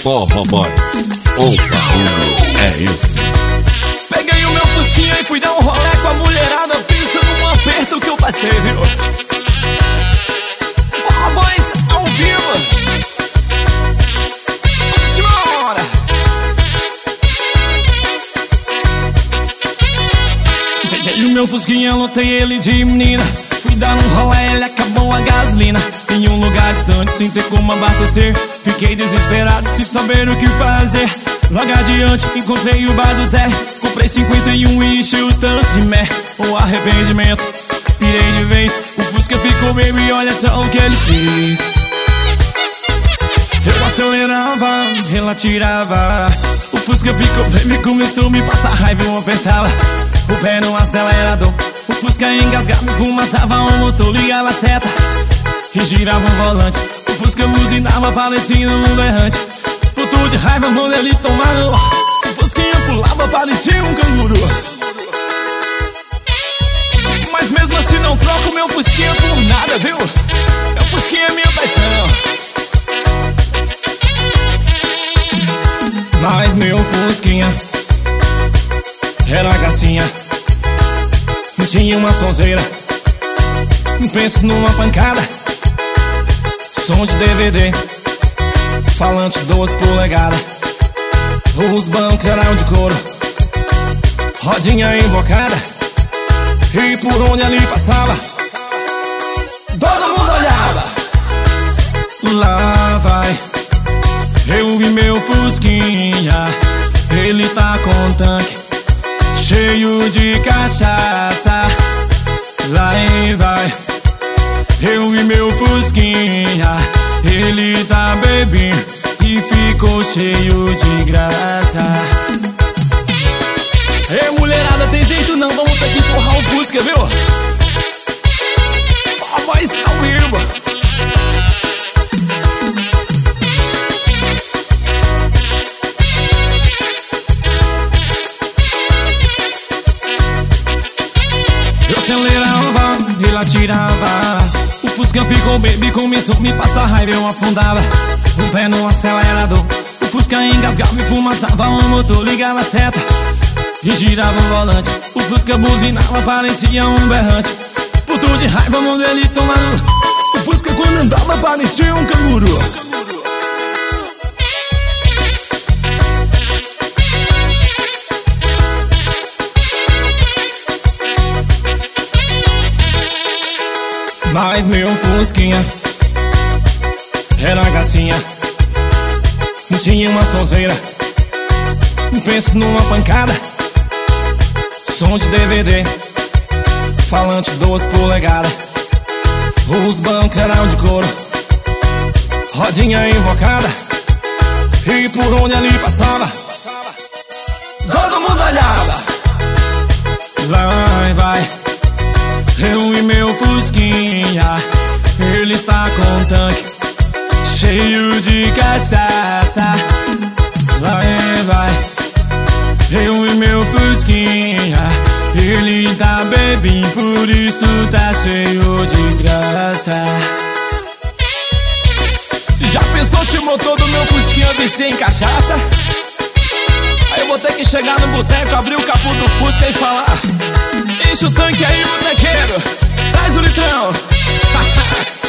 Forró Boys, o barulho é esse. Peguei o meu fusquinha e fui dar um rolê com a mulherada. Pensa num aperto que eu passei, viu? Forró Boys ao vivo. Senhora! Peguei o meu fusquinha, lotei ele de menina. Fui dar um rolê, ele acabou a gasolina. Em um lugar distante, sem ter como abastecer. Fiquei desesperado, sem saber o que fazer. Logo adiante, encontrei o bar do Zé. Comprei 51 e enchi o tanto de mé. O arrependimento, pirei de vez. O Fusca ficou meio e olha só o que ele fez. Eu acelerava, ela tirava. O Fusca ficou meio e começou a me passar raiva. Eu apertava o pé no acelerador. O Fusca engasgava, fumaçava o motor, ligava a seta e girava o volante. O Fusca buzinava, parecia um mundo errante. Puto de raiva, mano, ele tomava. O Fusquinha pulava, parecia um canguru. Mas mesmo assim não troco meu Fusquinha por nada, viu? Meu Fusquinha é minha paixão. Mas meu Fusquinha era gracinha. Tinha uma sonzeira, penso numa pancada. Som de DVD, falante 12 polegadas. Os bancos eram de couro, rodinha invocada. E por onde ali passava, todo mundo olhava. Lá vai eu e meu Fusquinha. Ele tá com tanque cheio de cachaça. Lá vai eu e meu Fusquinha. Ele tá bebendo e ficou cheio de graça. Ei, mulherada, tem jeito não, vamos ter que empurrar o Fusca, viu? Forró Boys ao vivo. Eu acelerava, ele atirava. O Fusca ficou baby, começou a me passar raiva. Eu afundava o pé no acelerador. O Fusca engasgava e fumaçava o motor, ligava a seta e girava o volante. O Fusca buzinava, parecia um berrante. Puto de raiva, mano, ele tomando. O Fusca quando andava parecia um canguru. Mas meu Fusquinha era gracinha. Tinha uma sonzeira, penso numa pancada. Som de DVD, falante 12 polegadas. Os bancos eram de couro, rodinha invocada. E por onde ali passava, todo mundo olhava. Lá vai eu e meu Fusquinha. Ele está com tanque cheio de cachaça. Lá vai eu e meu Fusquinha. Ele tá bebendo, por isso tá cheio de graça. Já pensou se o motor do meu Fusquinha descer em cachaça? Aí eu vou ter que chegar no boteco, abrir o capô do Fusca e falar: enche o tanque aí, botequeiro, traz o litrão.